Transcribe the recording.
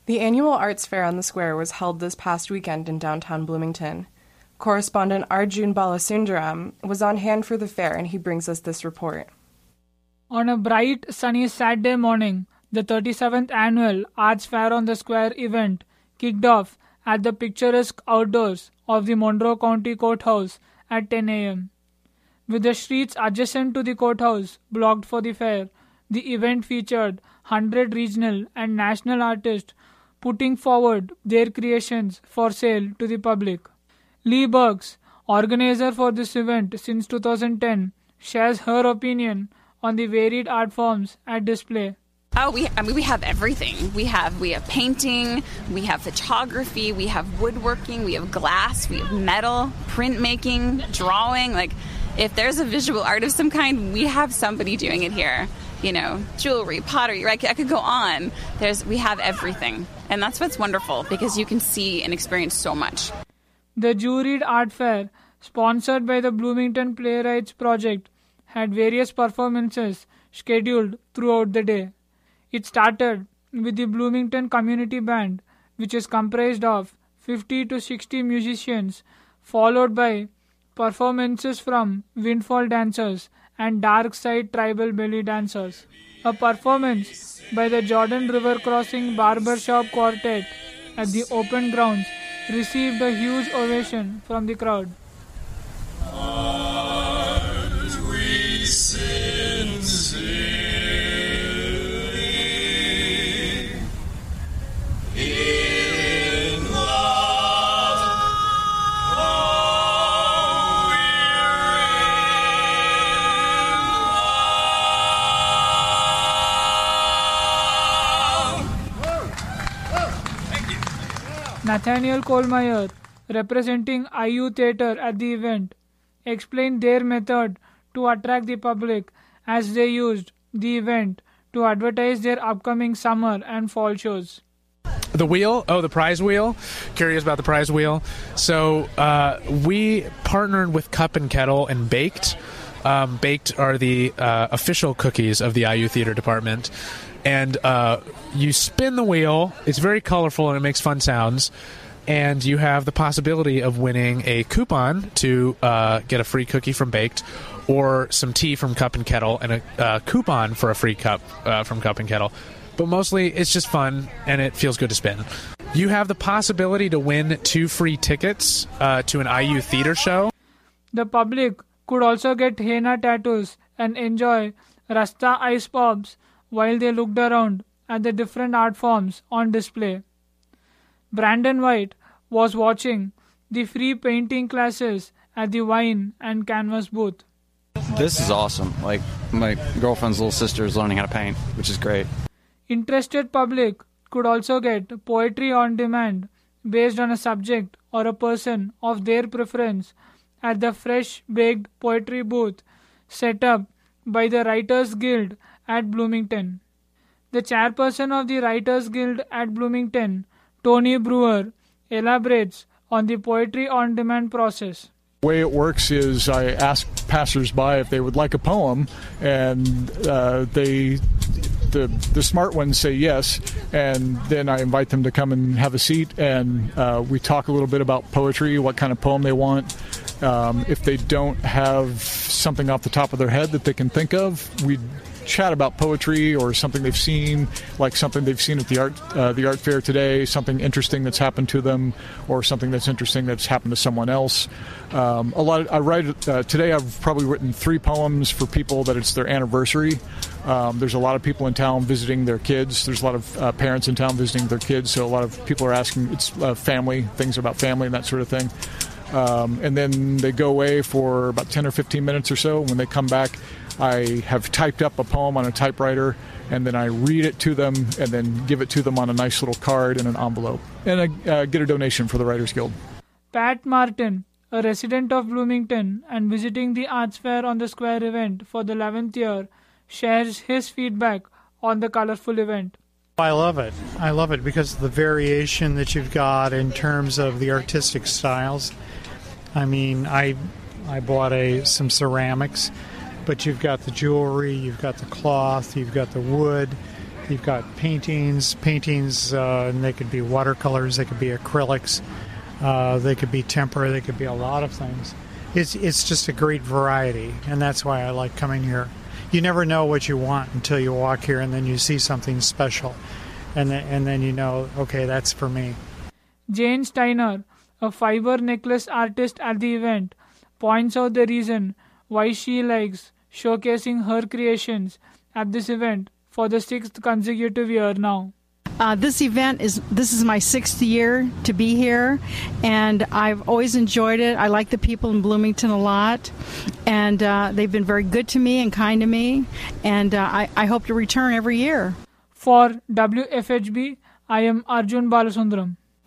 The annual arts fair on the square was held this past weekend in downtown Bloomington. Correspondent Arjun Balasundaram was on hand for the fair, and he brings us this report. On a bright, sunny Saturday morning, the 37th annual Arts Fair on the Square event kicked off at the picturesque outdoors of the Monroe County Courthouse at 10 a.m. With the streets adjacent to the courthouse blocked for the fair, the event featured 100 regional and national artists putting forward their creations for sale to the public. Lee Burks, organizer for this event since 2010, shares her opinion on the varied art forms at display. We have everything. We have painting, we have photography, we have woodworking, we have glass, we have metal, printmaking, drawing. Like, if there's a visual art of some kind, we have somebody doing it here. You know, jewelry, pottery, right? I could go on. We have everything. And that's what's wonderful, because you can see and experience so much. The Juried Art Fair, sponsored by the Bloomington Playwrights Project, had various performances scheduled throughout the day. It started with the Bloomington Community Band, which is comprised of 50 to 60 musicians, followed by performances from Windfall Dancers and Dark Side Tribal Belly Dancers. A performance by the Jordan River Crossing Barbershop Quartet at the open grounds received a huge ovation from the crowd. Nathaniel Kohlmeyer, representing IU Theatre at the event, explained their method to attract the public as they used the event to advertise their upcoming summer and fall shows. The wheel? Oh, the prize wheel? Curious about the prize wheel? So we partnered with Cup and Kettle and Baked. Baked are the official cookies of the IU Theater Department. And you spin the wheel. It's very colorful and it makes fun sounds. And you have the possibility of winning a coupon to get a free cookie from Baked, or some tea from Cup and Kettle, and a coupon for a free cup from Cup and Kettle. But mostly it's just fun and it feels good to spin. You have the possibility to win 2 free tickets to an IU theater show. The public could also get henna tattoos and enjoy Rasta ice pops while they looked around at the different art forms on display. Brandon White was watching the free painting classes at the wine and canvas booth. This is awesome. Like, my girlfriend's little sister is learning how to paint, which is great. Interested public could also get poetry on demand based on a subject or a person of their preference at the Fresh Baked Poetry booth set up by the Writers Guild at Bloomington. The chairperson of the Writers Guild at Bloomington, Tony Brewer, elaborates on the poetry on demand process. The way it works is I ask passersby if they would like a poem, and the smart ones say yes, and then I invite them to come and have a seat, and we talk a little bit about poetry, what kind of poem they want. If they don't have something off the top of their head that they can think of, we chat about poetry or something they've seen, like something they've seen at the art fair today, something interesting that's happened to them, or something that's interesting that's happened to someone else. Today I've probably written 3 poems for people that it's their anniversary. There's a lot of people in town visiting their kids. There's a lot of parents in town visiting their kids, so a lot of people are asking, it's family, things about family and that sort of thing. And then they go away for about 10 or 15 minutes or so. When they come back, I have typed up a poem on a typewriter, and then I read it to them and then give it to them on a nice little card in an envelope. And I get a donation for the Writers Guild. Pat Martin, a resident of Bloomington and visiting the Arts Fair on the Square event for the 11th year, shares his feedback on the colorful event. I love it. I love it because of the variation that you've got in terms of the artistic styles. I mean, I bought some ceramics, but you've got the jewelry, you've got the cloth, you've got the wood, You've got paintings, and they could be watercolors, they could be acrylics, they could be tempera, they could be a lot of things. It's just a great variety, and that's why I like coming here. You never know what you want until you walk here, and then you see something special, and then you know, okay, that's for me. Jane Steiner, a fiber necklace artist at the event, points out the reason why she likes showcasing her creations at this event for the 6th consecutive year now. This is my 6th year to be here, and I've always enjoyed it. I like the people in Bloomington a lot, and they've been very good to me and kind to me, and I hope to return every year. For WFHB, I am Arjun Balasundram.